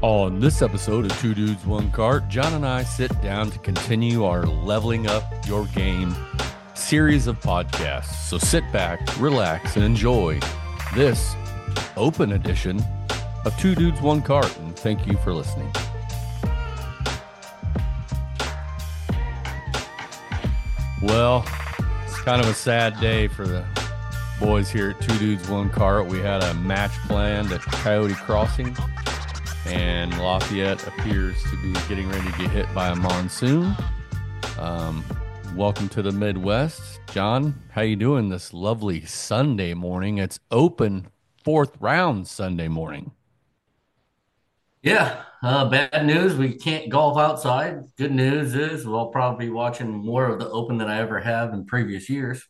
On this episode of Two Dudes, One Cart, John and I sit down to continue our Leveling Up Your Game series of podcasts. So sit back, relax, and enjoy this open edition of Two Dudes, One Cart. And thank you for listening. Well, it's kind of a sad day for the boys here at Two Dudes, One Cart. We had a match planned at Coyote Crossing, and Lafayette appears to be getting ready to get hit by a monsoon. Welcome to the Midwest. John, how you doing this lovely Sunday morning? It's open fourth round Sunday morning. Yeah, bad news. We can't golf outside. Good news is we'll probably be watching more of the Open than I ever have in previous years.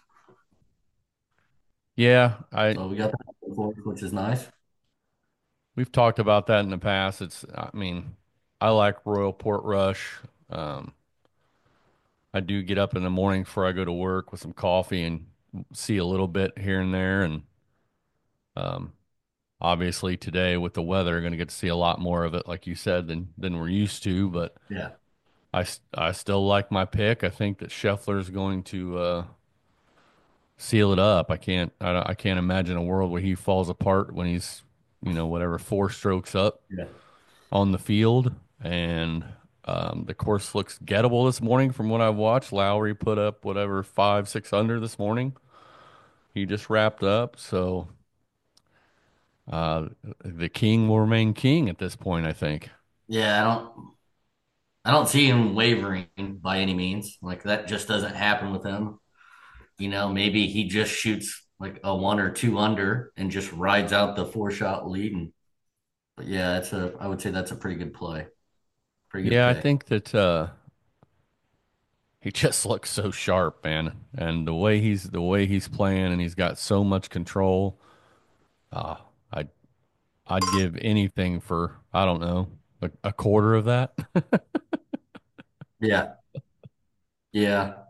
Yeah, I So we got that for us, which is nice. we've talked about that in the past. I like Royal Portrush. Um, I do get up in the morning before I go to work with some coffee and see a little bit here and there. And um, obviously today with the weather, going to get to see a lot more of it, like you said, than we're used to. But Yeah. I still like my pick. I think that Scheffler's going to seal it up. I can't imagine a world where he falls apart when he's whatever four strokes up Yeah. on the field. And the course looks gettable this morning from what I've watched. Lowry put up whatever 5, 6 under this morning. He just wrapped up, so uh, the king will remain king at this point, I think. Yeah, I don't see him wavering by any means. Like that just doesn't happen with him. Maybe he just shoots like a one or two under and just rides out the four shot lead. But yeah, I would say that's a pretty good play. Pretty good Yeah, I pick. think that he just looks so sharp, man. And the way he's playing, and he's got so much control. Uh, I I'd give anything for, I don't know, a quarter of that. Yeah. Yeah.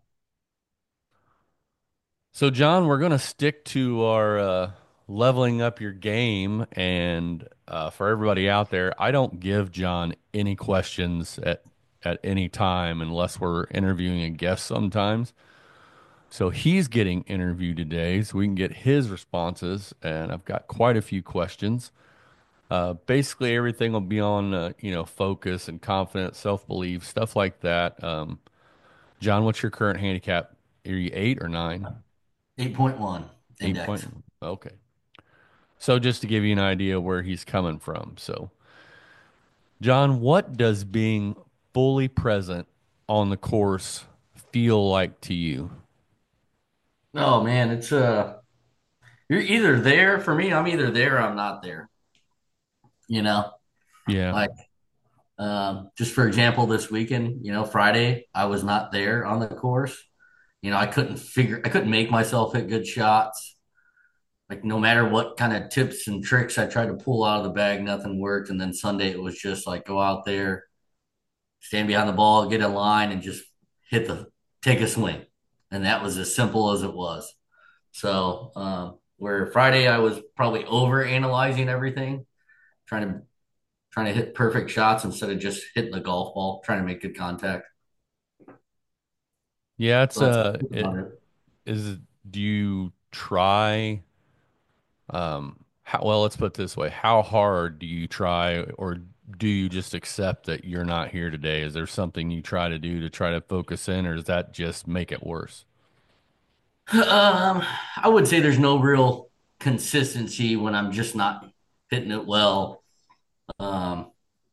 So, John, we're going to stick to our leveling up your game. And for everybody out there, I don't give John any questions at any time unless we're interviewing a guest sometimes. So he's getting interviewed today, so we can get his responses. And I've got quite a few questions. Basically, everything will be on, focus and confidence, self-belief, stuff like that. John, what's your current handicap? Are you 8 or 9? 8.1 Eight index. point. Okay. So just to give you an idea where he's coming from. So, John, what does being fully present on the course feel like to you? Oh man, you're either there for me, I'm either there or I'm not there. You know, Yeah. like just for example, this weekend, Friday, I was not there on the course. I couldn't make myself hit good shots. Like no matter what kind of tips and tricks I tried to pull out of the bag, nothing worked. And then Sunday it was just like go out there, stand behind the ball, get in line, and just hit the take a swing. And that was as simple as it was. So where Friday I was probably over analyzing everything, trying to trying to hit perfect shots instead of just hitting the golf ball, trying to make good contact. Yeah, So that's about it. is do you try how well, let's put it this way. How hard do you try, or do you just accept that you're not here today? Is there something you try to do to try to focus in, or does that just make it worse? I would say there's no real consistency when I'm just not hitting it well. Um,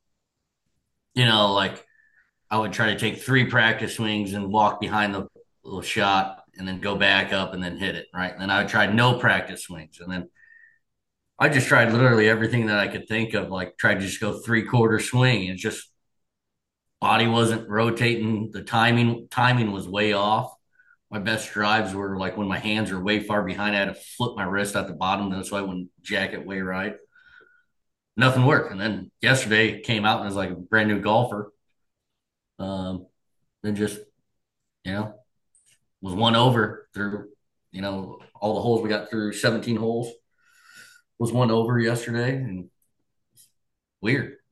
like I would try to take three practice swings and walk behind the little shot and then go back up and then hit it, right? And then I would try no practice swings. And then I just tried literally everything that I could think of, like tried to just go three-quarter swing. And just body wasn't rotating. The timing was way off. My best drives were like when my hands were way far behind. I had to flip my wrist at the bottom, so I wouldn't jack it way right. Nothing worked. And then yesterday came out and was like a brand new golfer. Um, then just you know was one over through all the holes we got through 17 holes was one over yesterday and weird. It's like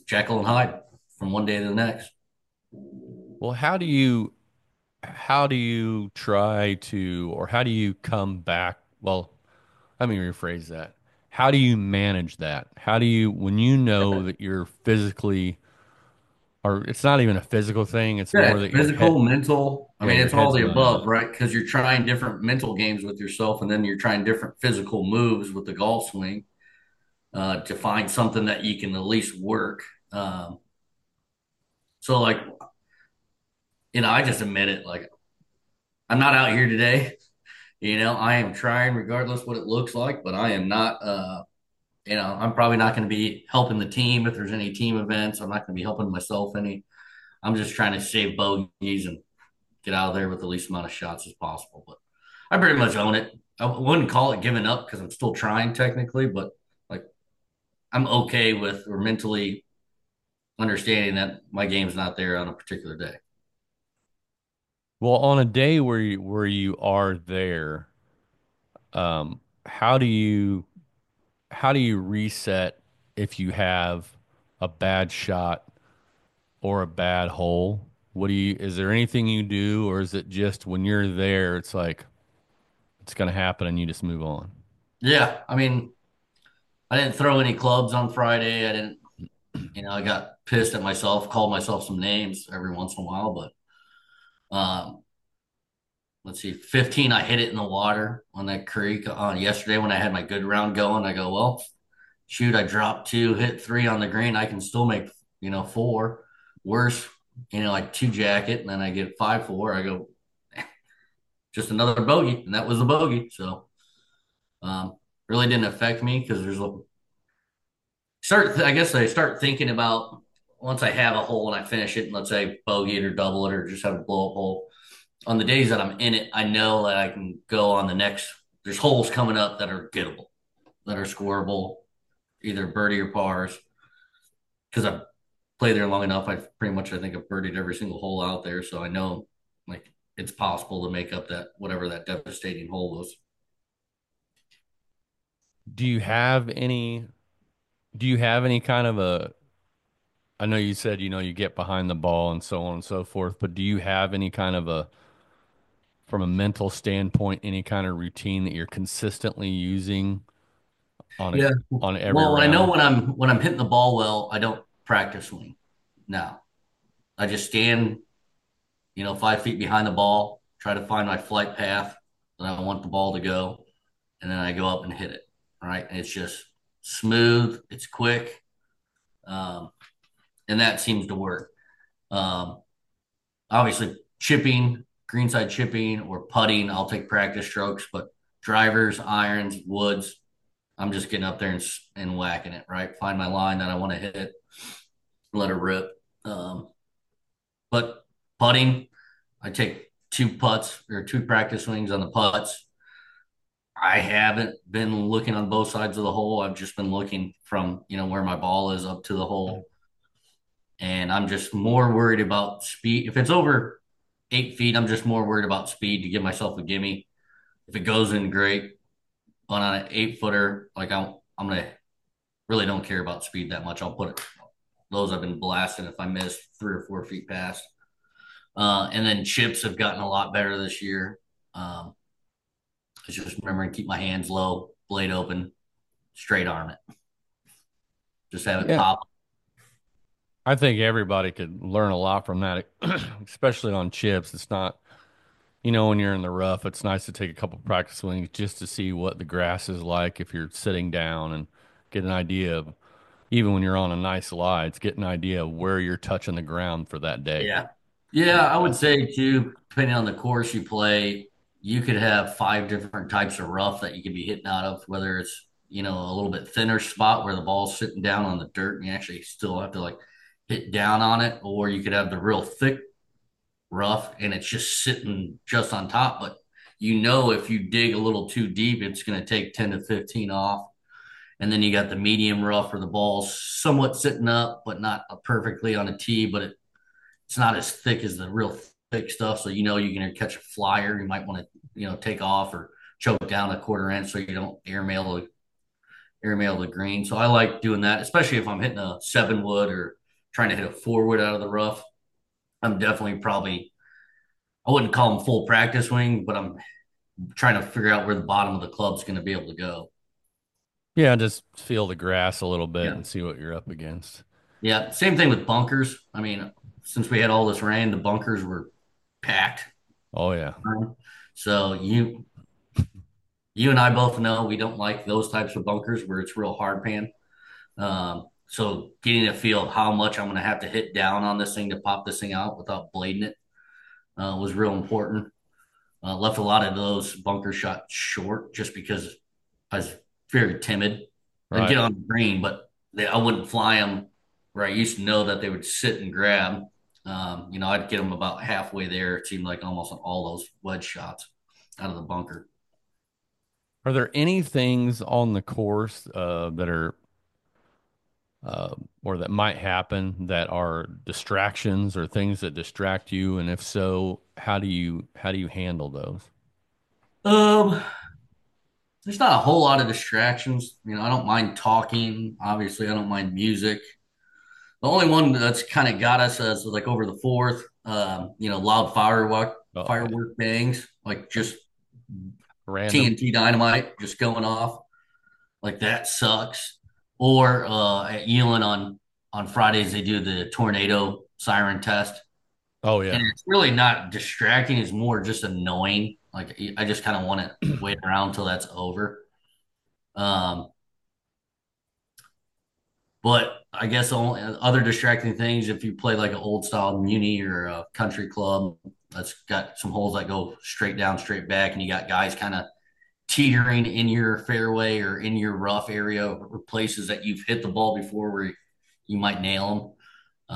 Jekyll and Hyde from one day to the next. Well, how do you try to, or how do you come back? Well, let me rephrase that. How do you manage that? How do you, when you know that you're physically, or it's not even a physical thing, it's more Yeah, that physical, mental. I yeah, mean, your it's all head's the going out. above, right? Because you're trying different mental games with yourself, and then you're trying different physical moves with the golf swing to find something that you can at least work. Um, so, like, I just admit it. Like, I'm not out here today. I am trying regardless what it looks like, but I am not. I'm probably not going to be helping the team if there's any team events. I'm not going to be helping myself any. I'm just trying to save bogeys and get out of there with the least amount of shots as possible. But I pretty much own it. I wouldn't call it giving up because I'm still trying technically, but like I'm okay with or mentally understanding that my game's not there on a particular day. Well, on a day where you are there, how do you reset if you have a bad shot or a bad hole? Is there anything you do, or is it just when you're there, it's like it's going to happen and you just move on? Yeah, I mean, I didn't throw any clubs on Friday. I didn't, I got pissed at myself, called myself some names every once in a while, but um, let's see, 15, I hit it in the water on that creek on yesterday when I had my good round going. I go, well, shoot, I dropped two, hit three on the green. I can still make, four. Worse, like two jacket, and then I get 5-4. I go, just another bogey, and that was the bogey. So, um, really didn't affect me because I guess I start thinking about once I have a hole and I finish it, and let's say bogey it or double it or just have a blow up hole. On the days that I'm in it, I know that I can go on the next. There's holes coming up that are gettable, that are scoreable, either birdie or pars. Because I've played there long enough, I've pretty much I think I've birdied every single hole out there, so I know like it's possible to make up that whatever that devastating hole was. Do you have any do you have any kind of a I know you said, you get behind the ball and so on and so forth, but do you have any kind of a from a mental standpoint, any kind of routine that you're consistently using on a Yeah. on every Well, I know round? when I'm hitting the ball well, I don't practice swing. Now I just stand, 5 feet behind the ball, try to find my flight path that I want the ball to go, and then I go up and hit it. Right, and it's just smooth, it's quick, um, and that seems to work. Um, Obviously, chipping, greenside chipping, or putting, I'll take practice strokes, but drivers, irons, woods, I'm just getting up there and whacking it, right? Find my line that I want to hit, let it rip. Um, but putting, I take two putts or two practice swings on the putts. I haven't been looking on both sides of the hole. I've just been looking from, where my ball is up to the hole. And I'm just more worried about speed. If it's over 8 feet, I'm just more worried about speed to give myself a gimme. If it goes in, great. But on an 8 footer, like I'm gonna really don't care about speed that much. I'll put it those I've been blasting if I miss 3 or 4 feet past. And then chips have gotten a lot better this year. It's just remembering to keep my hands low, blade open, straight arm it. Just have it Yeah, pop. I think everybody could learn a lot from that, especially on chips. It's not, when you're in the rough, it's nice to take a couple practice swings just to see what the grass is like if you're sitting down and get an idea of, even when you're on a nice lie, it's get an idea of where you're touching the ground for that day. Yeah. Yeah, I would say too, depending on the course you play, you could have five different types of rough that you could be hitting out of, whether it's, a little bit thinner spot where the ball's sitting down on the dirt and you actually still have to like hit down on it, or you could have the real thick rough and it's just sitting just on top. But if you dig a little too deep, it's going to take 10 to 15 off. And then you got the medium rough where the ball's somewhat sitting up, but not perfectly on a tee, but it's not as thick as the real thick stuff. So you're going to catch a flyer. You might want to take off or choke down a quarter inch so you don't airmail airmail the green. So I like doing that, especially if I'm hitting a 7 wood or trying to hit a 4 wood out of the rough. I'm definitely probably, I wouldn't call them full practice swing, but I'm trying to figure out where the bottom of the club's going to be able to go. Yeah, just feel the grass a little bit Yeah. and see what you're up against. Yeah. Same thing with bunkers. I mean, since we had all this rain, the bunkers were packed. Oh yeah. So you and I both know we don't like those types of bunkers where it's real hard pan. So getting a feel of how much I'm going to have to hit down on this thing to pop this thing out without blading it was real important. Left a lot of those bunker shots short just because I was very timid. I'd Right. get on the green, but I wouldn't fly them where I used to know that they would sit and grab. I'd get them about halfway there. It seemed like almost on all those wedge shots out of the bunker. Are there any things on the course that are or that might happen that are distractions or things that distract you? And if so, how do you handle those? Um, there's not a whole lot of distractions. I don't mind talking. Obviously, I don't mind music. The only one that's kind of got us is like over the fourth, loud Oh yeah, firework bangs, like just random. TNT dynamite just going off. Like that sucks. Or at Elon on Fridays they do the tornado siren test, Oh and yeah, it's really not distracting. It's more just annoying. Like I just kind of want to wait around until that's over. Um, But I guess the only other distracting things, if you play like an old style muni or a country club that's got some holes that go straight down, straight back, and you got guys kind of teetering in your fairway or in your rough area or places that you've hit the ball before where you might nail them.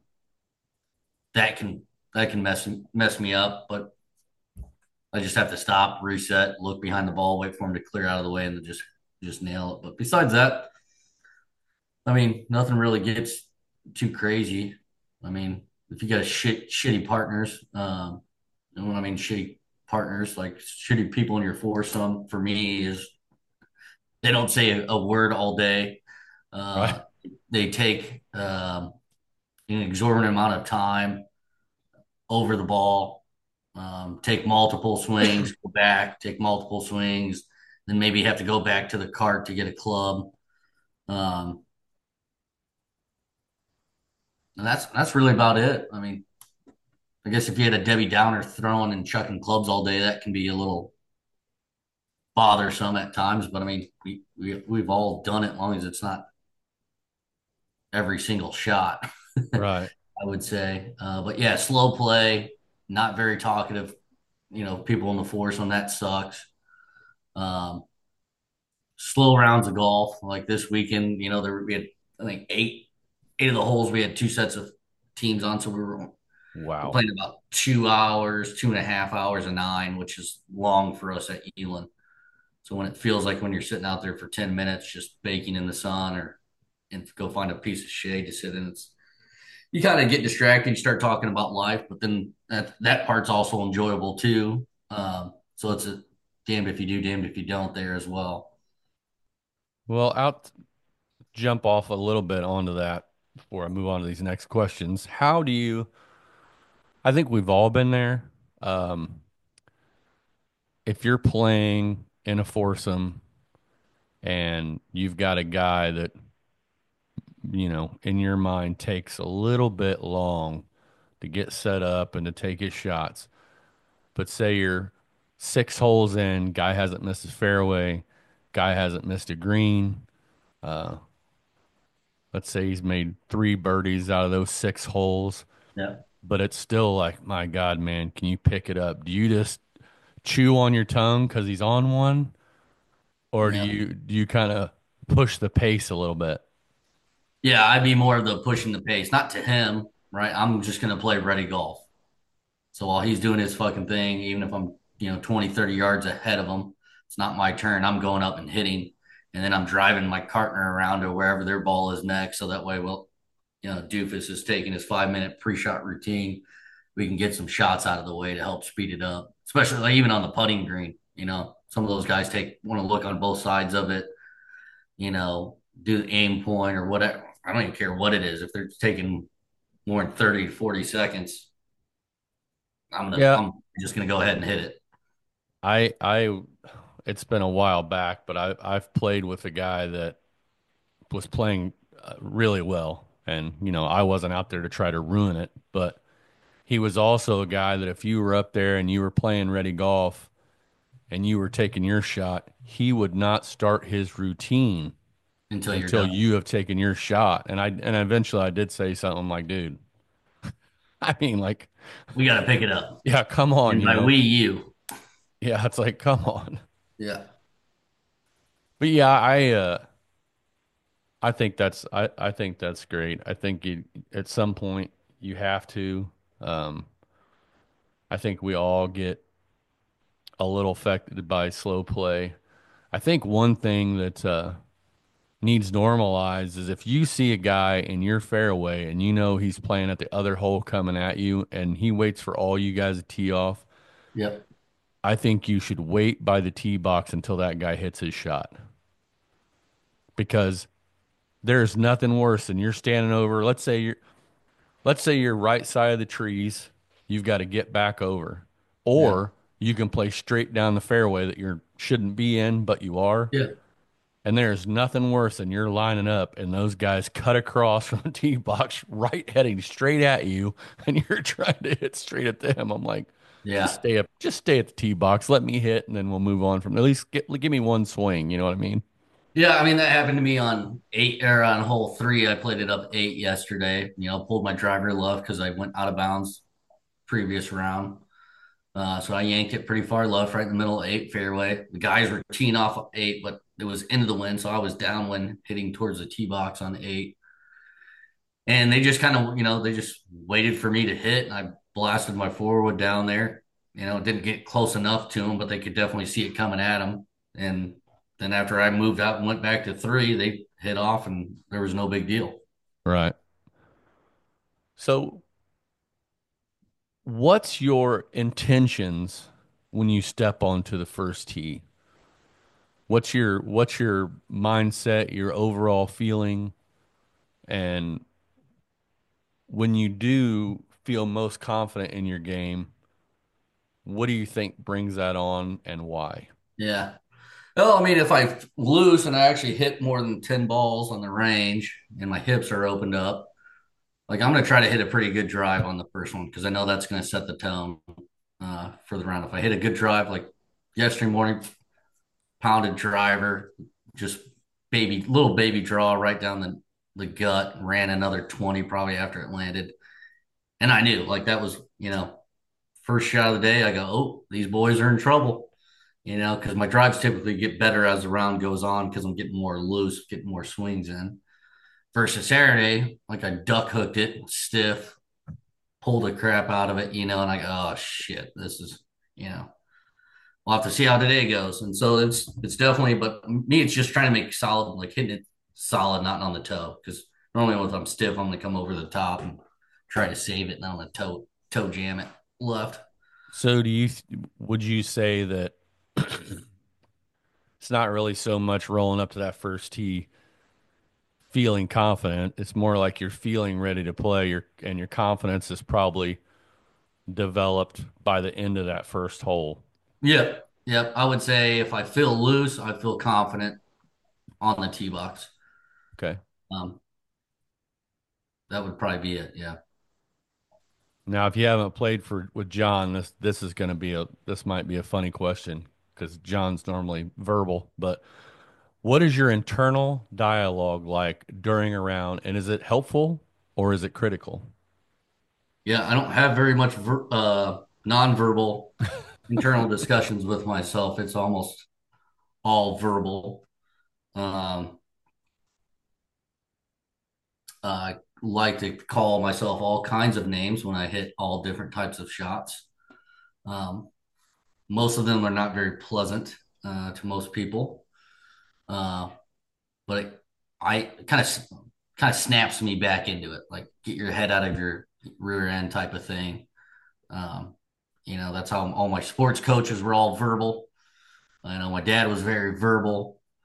That can mess me up, but I just have to stop, reset, look behind the ball, wait for them to clear out of the way, and then just nail it. But besides that, I mean, nothing really gets too crazy. I mean, if you got shitty partners, and when I mean shitty partners, like shitty people in your foursome, for me is they don't say a word all day. right. Uh, they take an exorbitant amount of time over the ball, take multiple swings, go back, take multiple swings, then maybe have to go back to the cart to get a club. Um, and that's really about it. I mean, I guess if you had a Debbie Downer throwing and chucking clubs all day, that can be a little bothersome at times. But I mean, we've all done it, as long as it's not every single shot. Right. I would say, but yeah, slow play, not very talkative. People in the foursome that sucks. Um, Slow rounds of golf like this weekend. We had I think eight of the holes. We had two sets of teams on, so we're Wow. playing about 2 hours, 2.5 hours a nine, which is long for us at Elon. So when it feels like when you're sitting out there for 10 minutes just baking in the sun or and go find a piece of shade to sit in, it's you kind of get distracted, you start talking about life, but then that part's also enjoyable too. So it's a damned if you do, damned if you don't there as well. Well, out jump off a little bit onto that before I move on to these next questions. How do you? I think we've all been there. Um, if you're playing in a foursome and you've got a guy that, in your mind takes a little bit long to get set up and to take his shots, but say you're 6 holes in, guy hasn't missed a fairway, guy hasn't missed a green. Uh, let's say he's made 3 birdies out of those 6 holes, Yeah. but it's still like, my God, man, can you pick it up? Do you just chew on your tongue because he's on one, or do Yeah. you kind of push the pace a little bit? Yeah. I'd be more of the pushing the pace, not to him, right? I'm just going to play ready golf. So while he's doing his fucking thing, even if I'm, 20, 30 yards ahead of him, it's not my turn. I'm going up and hitting. And then I'm driving my partner around to wherever their ball is next. So that way, Doofus is taking his 5 minute pre shot routine. We can get some shots out of the way to help speed it up, especially like even on the putting green. Some of those guys want to look on both sides of it. do the aim point or whatever. I don't even care what it is. If they're taking more than 30 to 40 seconds, Yeah, I'm just gonna go ahead and hit it. I it's been a while back, but I've played with a guy that was playing really well, and I wasn't out there to try to ruin it, but he was also a guy that if you were up there and you were playing ready golf and you were taking your shot, he would not start his routine Until you're until done. you have taken your shot. And eventually I did say something like, dude, I mean, like, We got to pick it up. yeah, come on, And by we, you. Yeah, it's like, come on. Yeah. But yeah, I think that's great. I think you at some point you have to. Um, I think we all get a little affected by slow play. I think one thing that needs normalized is if you see a guy in your fairway and you know he's playing at the other hole coming at you and he waits for all you guys to tee off, Yep. I think you should wait by the tee box until that guy hits his shot because there's nothing worse than you're standing over. Let's say you're right side of the trees. You've got to get back over, Yeah. or you can play straight down the fairway that you shouldn't be in, but you are. Yeah. And there's nothing worse than you're lining up and those guys cut across from the tee box right heading straight at you and you're trying to hit straight at them. I'm like, just Yeah. stay up, just stay at the tee box. Let me hit and then we'll move on from at least give me one swing. You know what I mean? Yeah. I mean, that happened to me on eight or on hole three. I played it up eight yesterday. Pulled my driver left because I went out of bounds previous round. So I yanked it pretty far left, right in the middle of eight fairway. The guys were teeing off eight, but it was into the wind. So I was downwind hitting towards the tee box on eight. And they just kind of, they just waited for me to hit. And I blasted my forward down there. Didn't get close enough to them, but they could definitely see it coming at them. And then after I moved out and went back to three, they hit off and there was no big deal. Right. So what's your intentions when you step onto the first tee? What's your mindset, your overall feeling, and when you do feel most confident in your game, what do you think brings that on and why? Yeah. Well, I mean, if I lose and I actually hit more than 10 balls on the range and my hips are opened up, like I'm going to try to hit a pretty good drive on the first one because I know that's going to set the tone for the round. If I hit a good drive, like yesterday morning, pounded driver, just little baby draw right down the gut, ran another 20 probably after it landed. And I knew like that was, first shot of the day. I go, oh, these boys are in trouble, because my drives typically get better as the round goes on because I'm getting more loose, getting more swings in. Versus Saturday, like I duck hooked it stiff, pulled the crap out of it, and I go, oh shit, this is, we'll have to see how today goes. And so it's definitely, but me, it's just trying to make solid, like hitting it solid, not on the toe. Because normally if I'm stiff, I'm gonna come over the top and try to save it, not on the toe jam it left. So would you say that it's not really so much rolling up to that first tee feeling confident, it's more like you're feeling ready to play and your confidence is probably developed by the end of that first hole. Yep, yep. I would say if I feel loose, I feel confident on the tee box. Okay. Um, that would probably be it. Yeah. Now, if you haven't played for with John, this is going to be this might be a funny question because John's normally verbal, but what is your internal dialogue like during a round, and is it helpful or is it critical? Yeah, I don't have very much nonverbal internal discussions with myself. It's almost all verbal. Um, I like to call myself all kinds of names when I hit all different types of shots. Um, most of them are not very pleasant to most people, uh, but I kind of snaps me back into it. Like get your head out of your rear end type of thing. Um, that's how all my sports coaches were all verbal. I know my dad was very verbal.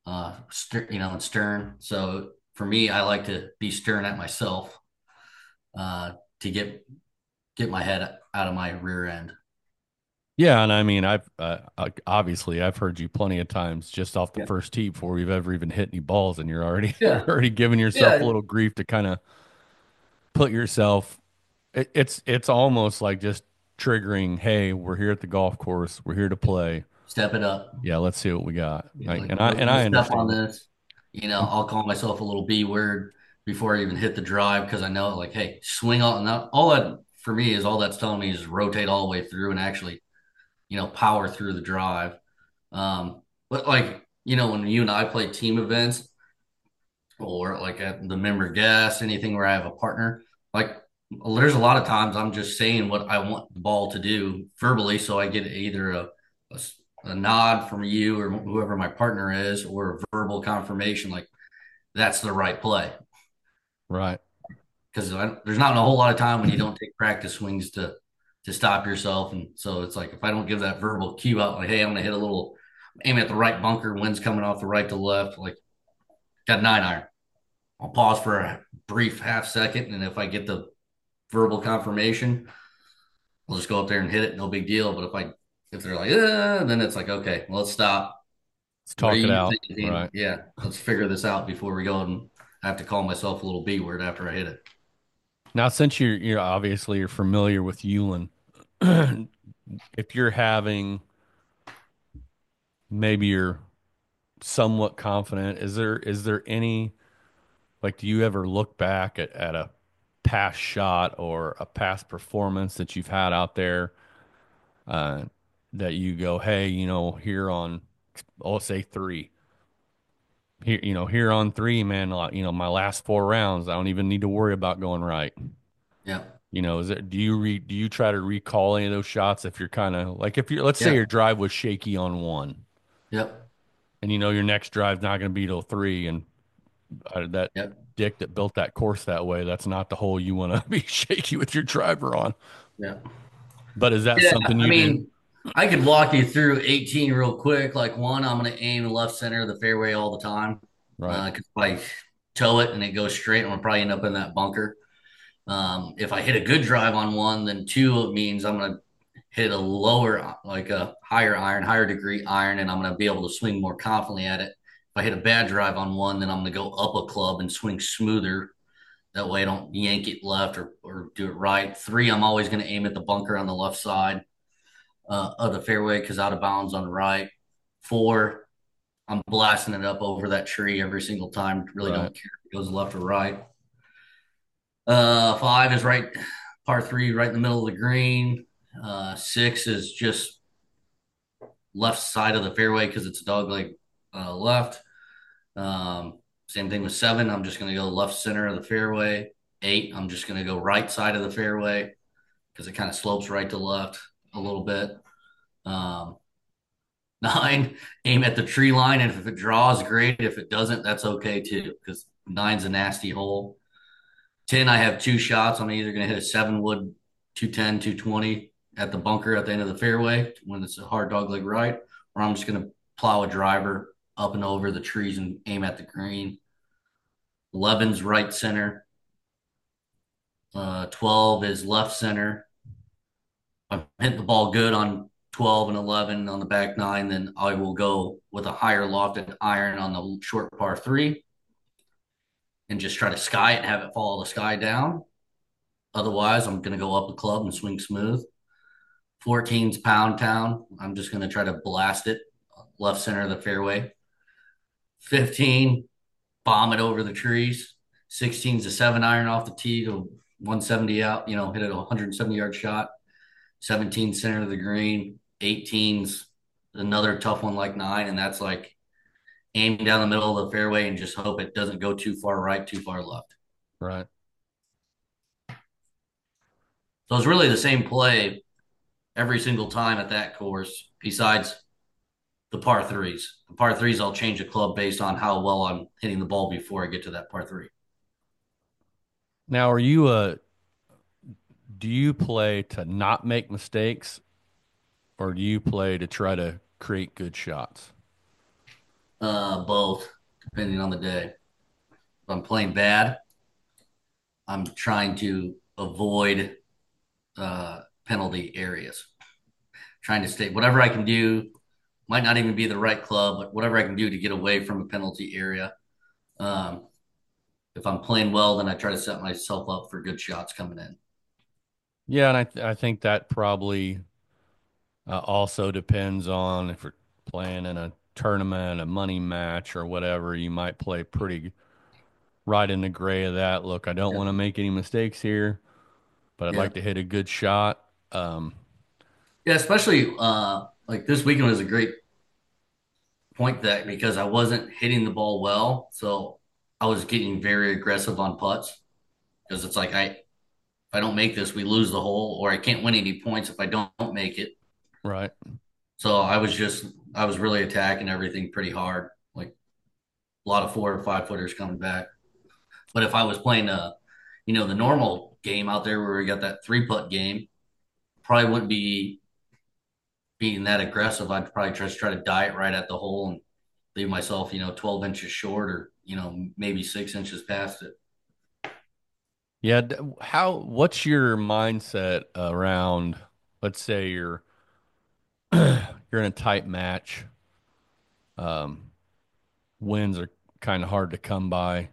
and stern. So for me, I like to be stern at myself to get my head out of my rear end. Yeah, and I mean, obviously I've heard you plenty of times just off the Yeah. first tee before you've ever even hit any balls, and you're already you're Yeah. already giving yourself a Yeah. little grief to kind of put yourself. It's almost like just triggering. Hey, we're here at the golf course. We're here to play. Step it up. Yeah, let's see what we got. Yeah, Like, like and I no, and no I step on understand it. this. I'll call myself a little B word before I even hit the drive because I know, like, hey, swing all. Now, all that for me is all that's telling me is rotate all the way through and actually, power through the drive. But like, when you and I play team events or like at the member gas, anything where I have a partner, like, there's a lot of times I'm just saying what I want the ball to do verbally, so I get either a, a nod from you or whoever my partner is, or a verbal confirmation, like that's the right play. Right. Because there's not a whole lot of time when you don't take practice swings to stop yourself, and so it's like if I don't give that verbal cue out, like, hey, I'm gonna hit a little, aim at the right bunker, wind's coming off the right to left, like got 9 iron. I'll pause for a brief half second, and if I get the verbal confirmation, I'll just go up there and hit it. No big deal. But if they're like, then it's like, okay, well, let's stop. Let's What are talk it you out. thinking? Right. Yeah, let's figure this out before we go and I have to call myself a little B word after I hit it. Now, since you're obviously you're familiar with Euland, if you're having maybe you're somewhat confident, is there any like do you ever look back at a past shot or a past performance that you've had out there uh, that you go, hey, here on, let's say three, here on three, man, my last four rounds, I don't even need to worry about going right. Yeah, Is it, do you try to recall any of those shots if you're kind of like, if you're, let's say your yeah, drive was shaky on one yep, and your next drive's not going to be till three and that yep, dick that built that course that way, that's not the hole you want to be shaky with your driver on. yeah. But is that Yeah, something I you do? mean, I could walk you through 18 real quick. Like one, I'm going to aim left center of the fairway all the time. Right. Because if I toe it and it goes straight, I'm gonna probably end up in that bunker. If I hit a good drive on one, then two, it means I'm going to hit a lower, like a higher iron, higher degree iron, and I'm going to be able to swing more confidently at it. If I hit a bad drive on one, then I'm going to go up a club and swing smoother. That way I don't yank it left or do it right. Three, I'm always going to aim at the bunker on the left side of the fairway because out of bounds on the right. Four, I'm blasting it up over that tree every single time. Really Right. don't care if it goes left or right. Five is right, par three, right in the middle of the green. Six is just left side of the fairway because it's a dog leg left. Same thing with seven. I'm just going to go left center of the fairway. Eight, I'm just going to go right side of the fairway because it kind of slopes right to left a little bit. Um, Nine, aim at the tree line, and if it draws, great. If it doesn't, that's okay too because nine's a nasty hole. 10, I have two shots. I'm either going to hit a seven wood 210, 220 at the bunker at the end of the fairway when it's a hard dog leg right, or I'm just going to plow a driver up and over the trees and aim at the green. 11's right center. 12 is left center. If I'm hitting the ball good on 12 and 11 on the back nine, then I will go with a higher lofted iron on the short par three and just try to sky it and have it follow the sky down. Otherwise, I'm going to go up a club and swing smooth. 14's Pound Town. I'm just going to try to blast it left center of the fairway. 15, bomb it over the trees. 16's a 7 iron off the tee to 170 out, hit it a 170-yard shot. 17 center of the green. 18's another tough one like nine, and that's like aim down the middle of the fairway and just hope it doesn't go too far right, too far left. Right. So it's really the same play every single time at that course, besides the par threes. The par threes, I'll change a club based on how well I'm hitting the ball before I get to that par three. Now, do you play to not make mistakes or do you play to try to create good shots? Both, depending on the day. If I'm playing bad, I'm trying to avoid penalty areas. Trying to stay whatever I can do. Might not even be the right club, but whatever I can do to get away from a penalty area. Um, if I'm playing well, then I try to set myself up for good shots coming in. Yeah, and I think that probably also depends on if you're playing in a tournament, a money match, or whatever. You might play pretty right in the gray of that. Look, I don't Yeah, want to make any mistakes here, but I'd yeah, like to hit a good shot. yeah. Especially like this weekend was a great point that because I wasn't hitting the ball well, so I was getting very aggressive on putts because it's like if I don't make this, we lose the hole, or I can't win any points if I don't make it. Right. So I was really attacking everything pretty hard, like a lot of 4 or 5 footers coming back. But if I was playing the normal game out there where we got that 3 putt game, probably wouldn't be being that aggressive. I'd probably just try to die it right at the hole and leave myself, 12 inches short or, maybe 6 inches past it. Yeah. What's your mindset around, let's say you're in a tight match, um, wins are kind of hard to come by,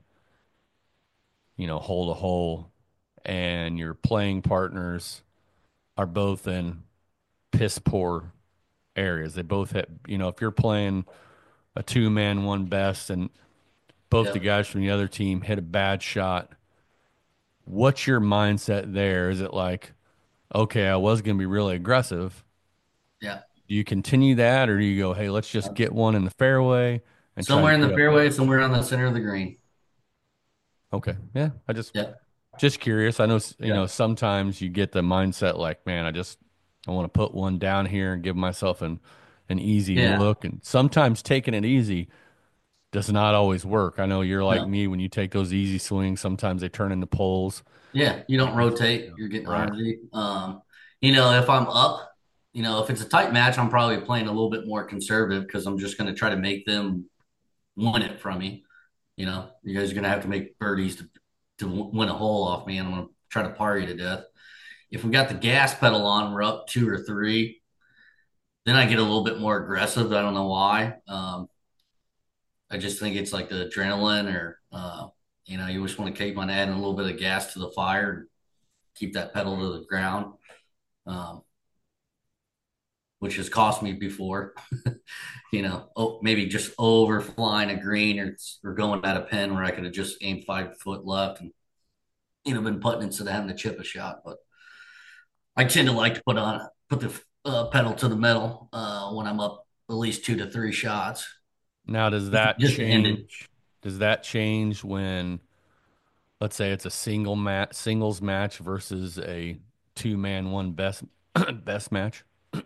hole to hole, and your playing partners are both in piss poor areas. They both hit, if you're playing a two man, one best, and both the Yeah. guys from the other team hit a bad shot, what's your mindset there? Is it like, okay, I was going to be really aggressive. Yeah. Do you continue that, or do you go, hey, let's just get one in the fairway and try to Somewhere in get the up there? fairway, somewhere on the center of the green. Okay. Yeah. Yeah. Just curious. I know, Yeah. sometimes you get the mindset like, man, I want to put one down here and give myself an easy Yeah. look. And sometimes taking it easy does not always work. I know you're like No. me when you take those easy swings, sometimes they turn into poles. Yeah. You don't It's- rotate. yeah, You're getting right. armsy. If I'm up, if it's a tight match, I'm probably playing a little bit more conservative because I'm just going to try to make them win it from me. You guys are going to have to make birdies to win a hole off me, and I'm going to try to par you to death. If we got the gas pedal on, we're up 2 or 3. Then I get a little bit more aggressive. I don't know why. I just think it's like the adrenaline, or you just want to keep on adding a little bit of gas to the fire, and keep that pedal to the ground, um, which has cost me before. Maybe just over flying a green, or going at a pin where I could have just aimed 5 foot left and been putting instead of having to chip a shot. But I tend to like to put the pedal to the metal when I'm up at least 2 to 3 shots, Now, does that just to end it. change? Does that change when, let's say it's a singles match versus a two man, one best best match?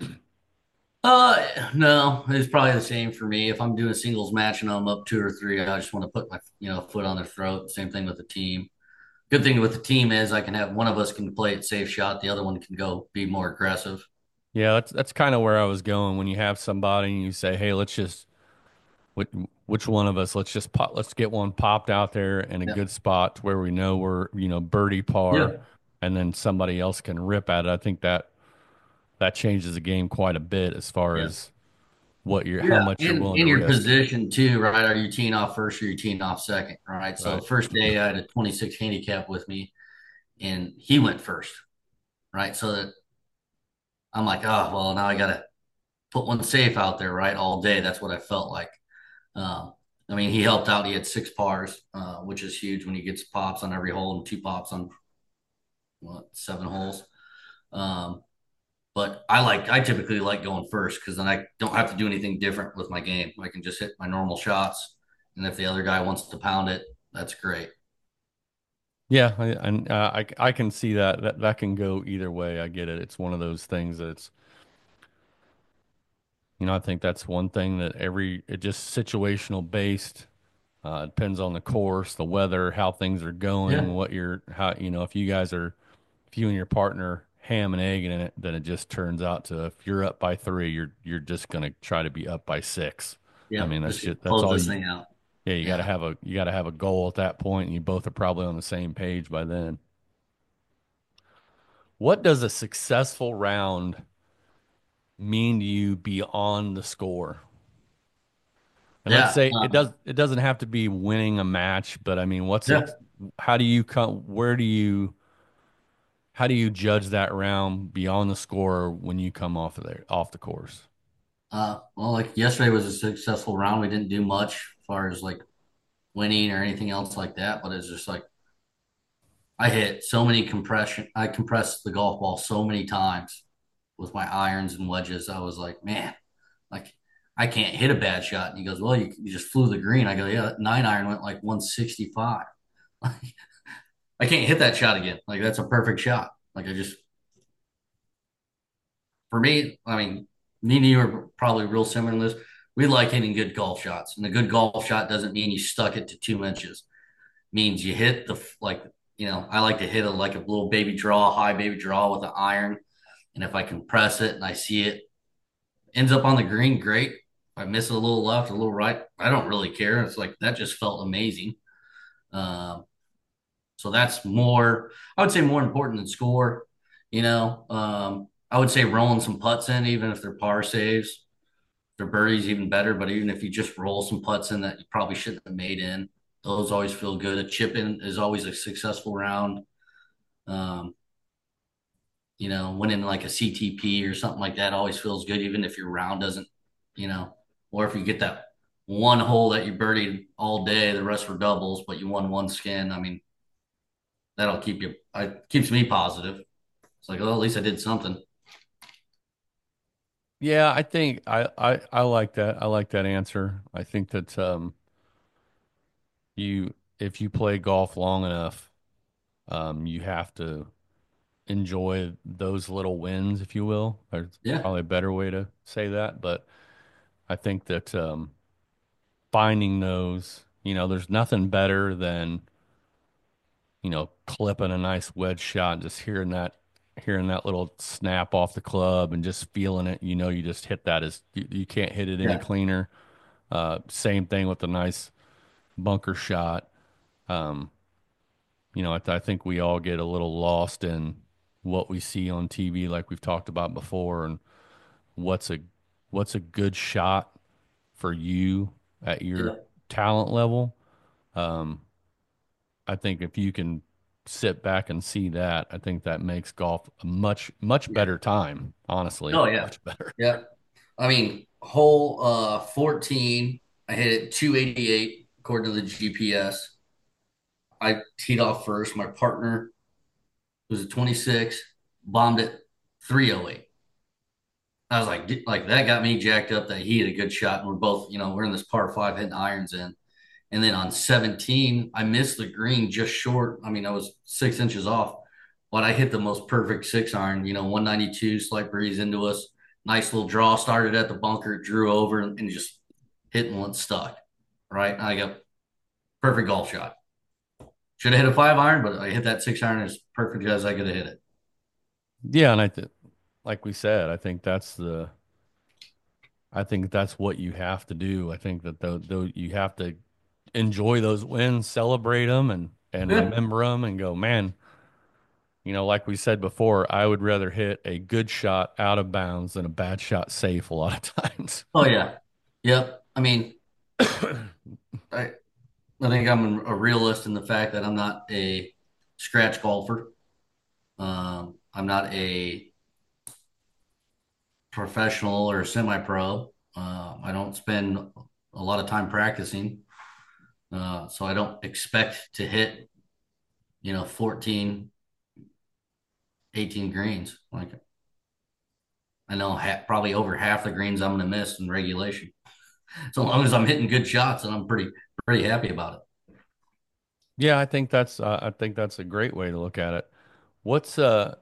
No, it's probably the same for me. If I'm doing a singles match and I'm up 2 or 3, I just want to put my foot on their throat. Same thing with the team. Good thing with the team is I can have one of us can play it safe shot, the other one can go be more aggressive. Yeah, that's kind of where I was going. When you have somebody and you say, "Hey, which, which one of us? Let's get one popped out there in a Yeah, good spot where we know we're, birdie par, yeah, and then somebody else can rip at it." I think that changes the game quite a bit as far yeah, as how yeah. much you're willing In to your risk. position too, right? Are you teeing off first or you teeing off second? Right. So Right. the first day I had a 26 handicap with me, and he went first. Right. So that I'm like, oh well, now I gotta put one safe out there, right? All day. That's what I felt like. Um, I mean, he helped out. He had 6 pars, which is huge when he gets pops on every hole and 2 pops on 7 holes. Um, but I typically like going first because then I don't have to do anything different with my game. I can just hit my normal shots, and if the other guy wants to pound it, that's great. Yeah, and I can see that can go either way. I get it. It's one of those things that I think that's one thing that it just situational based. Depends on the course, the weather, how things are going, Yeah, if you and your partner ham and egg in it, then it just turns out to, if you're up by three, you're just gonna try to be up by six. I Yep. mean, Just that's close all this you. thing out. Yeah, Yeah. you got to have a goal at that point, and you both are probably on the same page by then. What does a successful round mean to you beyond the score? And let's Yeah. say it doesn't have to be winning a match, but I mean, Yeah. how do you come where do you how do you judge that round beyond the score when you come off the course? Well, like yesterday was a successful round. We didn't do much as far as like winning or anything else like that, but it's just like I hit so many compression. I compressed the golf ball so many times with my irons and wedges. I was like, man, like I can't hit a bad shot. And he goes, well, you just flew the green. I go, yeah, that 9 iron went like 165. I can't hit that shot again. Like that's a perfect shot. Like I just, for me, I mean, me and you are probably real similar in this. We like hitting good golf shots, and a good golf shot doesn't mean you stuck it to 2 inches. It means you hit the like, I like to hit a like a little baby draw, high baby draw with an iron, and if I can press it and I see it ends up on the green, great. If I miss it a little left, a little right, I don't really care. It's like that just felt amazing. Um, So that's more, I would say, more important than score. I would say rolling some putts in, even if they're par saves, they're birdies, even better. But even if you just roll some putts in that you probably shouldn't have made in, those always feel good. A chip in is always a successful round. Um, winning like a CTP or something like that always feels good, even if your round doesn't, you know, or if you get that one hole that you birdied all day, the rest were doubles, but you won one skin. I mean, that'll keep you, it keeps me positive. It's like, well, at least I did something. Yeah, I think I like that. I like that answer. I think that you if you play golf long enough, you have to enjoy those little wins, if you will. There's Yeah, probably a better way to say that, but I think that finding those, there's nothing better than, clipping a nice wedge shot, just hearing that little snap off the club and just feeling it. You just hit that as you can't hit it any yeah, cleaner. Same thing with the nice bunker shot. Um, I think we all get a little lost in what we see on TV, like we've talked about before, and what's a what's a good shot for you at your yeah, talent level. Um, I think if you can sit back and see that, I think that makes golf a much yeah. better time, honestly, Oh yeah, much better. yeah. I mean, hole 14, I hit it 288 according to the GPS. I teed off first. My partner was a 26, bombed it 308. I was like that got me jacked up that he had a good shot, and we're both, we're in this par five hitting irons in. And then on 17, I missed the green just short. I mean, I was 6 inches off, but I hit the most perfect 6 iron, 192, slight breeze into us. Nice little draw, started at the bunker, drew over and just hit and went stuck. Right. I got perfect golf shot. Should have hit a 5 iron, but I hit that 6 iron as perfect as I could have hit it. Yeah, and like we said, I think that's what you have to do. I think that you have to enjoy those wins, celebrate them, and Yeah. remember them, and go, man. Like we said before, I would rather hit a good shot out of bounds than a bad shot safe a lot of times. Oh, yeah. Yep. I mean, I, I think I'm a realist in the fact that I'm not a scratch golfer. I'm not a professional or semi-pro. I don't spend a lot of time practicing, so I don't expect to hit 14, 18 greens. Like I know probably over half the greens I'm going to miss in regulation. So long as I'm hitting good shots, and I'm pretty happy about it. Yeah, I think that's a great way to look at it. What's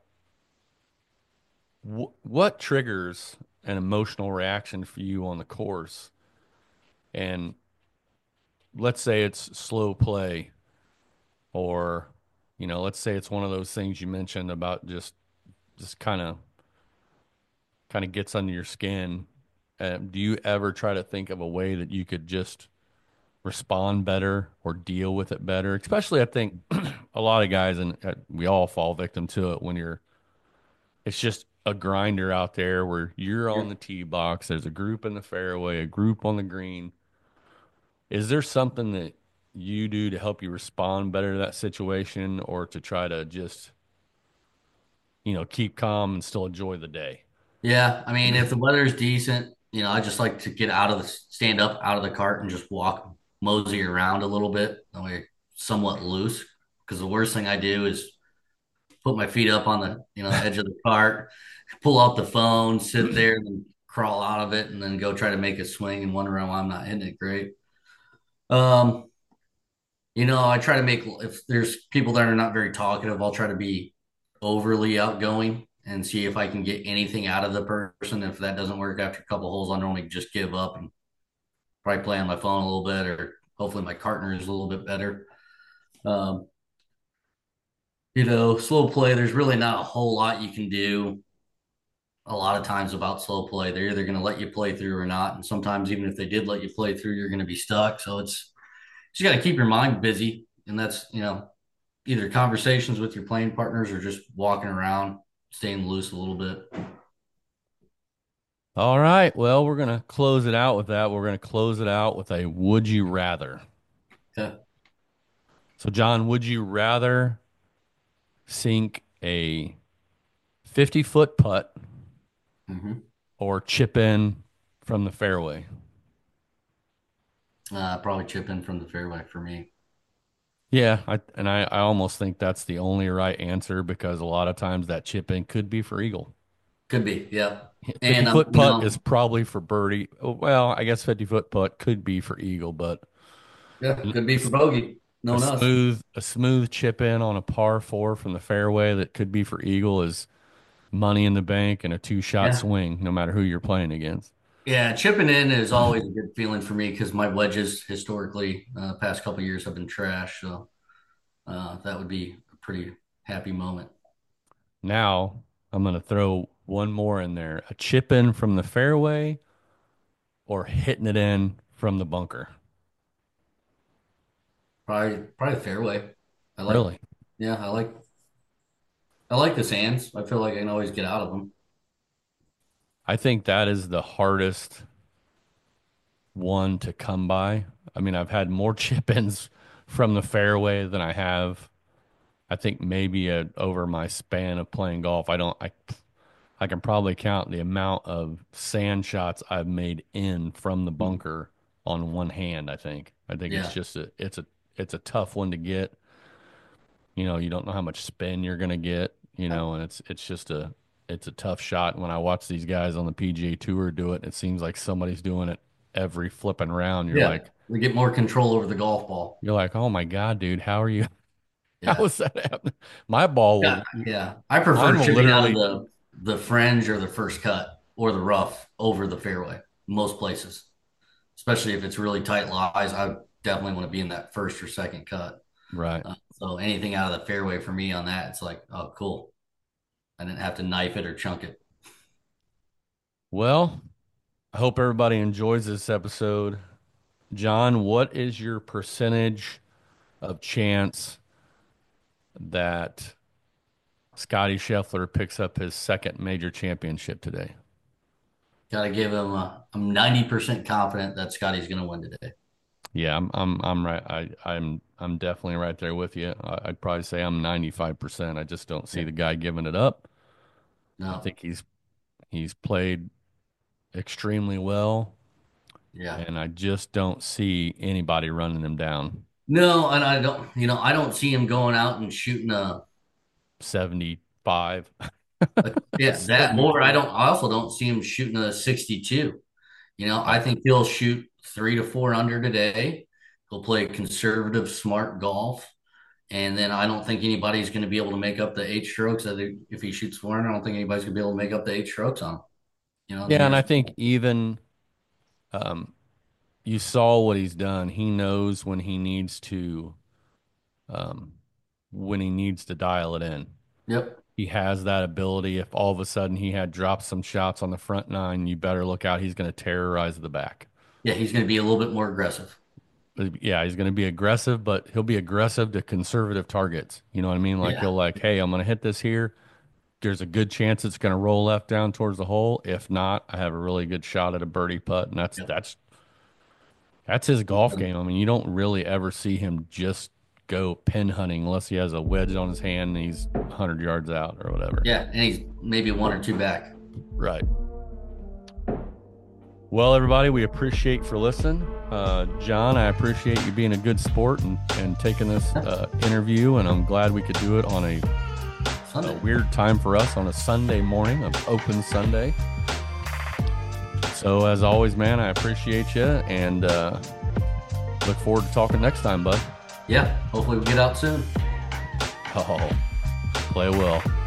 what triggers an emotional reaction for you on the course? And let's say it's slow play, or let's say it's one of those things you mentioned about just kind of gets under your skin, Do you ever try to think of a way that you could just respond better or deal with it better? Especially, I think a lot of guys, and we all fall victim to it when it's just a grinder out there where you're Yeah. on the tee box, there's a group in the fairway, a group on the green. Is there something that you do to help you respond better to that situation or to try to just, keep calm and still enjoy the day? Yeah, I mean, if the weather's decent, I just like to get stand up out of the cart and just walk, mosey around a little bit. That way, somewhat loose. Because the worst thing I do is put my feet up on the edge of the cart, pull out the phone, sit there, and then crawl out of it, and then go try to make a swing and wonder why I'm not hitting it great. Um, I try to make if there's people that are not very talkative, I'll try to be overly outgoing and see if I can get anything out of the person. If that doesn't work after a couple holes, I normally just give up and probably play on my phone a little bit, or hopefully my partner is a little bit better. Um, slow play, there's really not a whole lot you can do a lot of times about slow play. They're either going to let you play through or not. And sometimes, even if they did let you play through, you're going to be stuck. So it's you got to keep your mind busy. And that's, either conversations with your playing partners or just walking around, staying loose a little bit. All right. Well, we're going to close it out with that. We're going to close it out with a would you rather. Yeah. So, John, would you rather sink a 50-foot putt Mm-hmm. or chip in from the fairway? Probably chip in from the fairway for me. Yeah, I almost think that's the only right answer because a lot of times that chip in could be for eagle. Could be, yeah. And 50-foot putt is probably for birdie. Well, I guess 50-foot putt could be for eagle, but yeah, could be for bogey. a No us. smooth chip in on a par four from the fairway that could be for eagle is money in the bank and a two-shot Yeah. swing, no matter who you're playing against. Yeah, chipping in is always a good feeling for me because my wedges historically, past couple of years have been trash. So that would be a pretty happy moment. Now I'm going to throw one more in there: a chip in from the fairway or hitting it in from the bunker. Probably fairway. I like, Really? yeah, I like the sands. I feel like I can always get out of them. I think that is the hardest one to come by. I mean, I've had more chip ins from the fairway than I have. I think maybe over my span of playing golf, I can probably count the amount of sand shots I've made in from the bunker on one hand, I think. I think it's Yeah, just it's a tough one to get. You don't know how much spin you're gonna get, and it's just it's a tough shot. When I watch these guys on the PGA Tour do it, it seems like somebody's doing it every flipping round. You're yeah. like We get more control over the golf ball. you're like, "Oh my God, dude, how are you? How Yeah, is that happening?" My ball yeah, will yeah. I prefer mine will chipping out of literally the fringe or the first cut or the rough over the fairway. Most places, especially if it's really tight lies, I definitely want to be in that first or second cut. right. So anything out of the fairway for me on that, it's like, oh, cool. I didn't have to knife it or chunk it. Well, I hope everybody enjoys this episode. John, what is your percentage of chance that Scotty Scheffler picks up his second major championship today? Got to give him. I'm 90% confident that Scotty's going to win today. Yeah, I'm right. I'm definitely right there with you. I'd probably say I'm 95%. I just don't see Yeah. the guy giving it up. I No. think he's played extremely well, Yeah. and I just don't see anybody running him down. No, and I don't. I don't see him going out and shooting 75, yeah, that or I 74. don't. I also don't see him shooting a 62. I Right. think he'll shoot 3 to 4 under today. He'll play conservative, smart golf. And then I don't think anybody's going to be able to make up the 8 strokes. If he shoots 4, I don't think anybody's going to be able to make up the 8 strokes on him. And then Yeah, and I there's, think even um, you saw what he's done. He knows um, when he needs to dial it in. yep. He has that ability. If all of a sudden he had dropped some shots on the front nine, you better look out. He's going to terrorize the back. Yeah, he's going to be a little bit more aggressive. Yeah, he's going to be aggressive, but he'll be aggressive to conservative targets. You know what I mean? Like Yeah. he'll like, hey, I'm going to hit this here. There's a good chance it's going to roll left down towards the hole. If not, I have a really good shot at a birdie putt, and that's Yep. that's that's his golf game. I mean, you don't really ever see him just go pin hunting unless he has a wedge on his hand and he's 100 yards out or whatever. Yeah, and he's maybe one or two back. Right. Well, everybody, we appreciate for listening. John, I appreciate you being a good sport and taking this interview, and I'm glad we could do it on a Sunday. weird time for us on a Sunday morning, an open Sunday. So, as always, man, I appreciate you and look forward to talking next time, bud. Yeah, hopefully we get out soon. Oh, play well.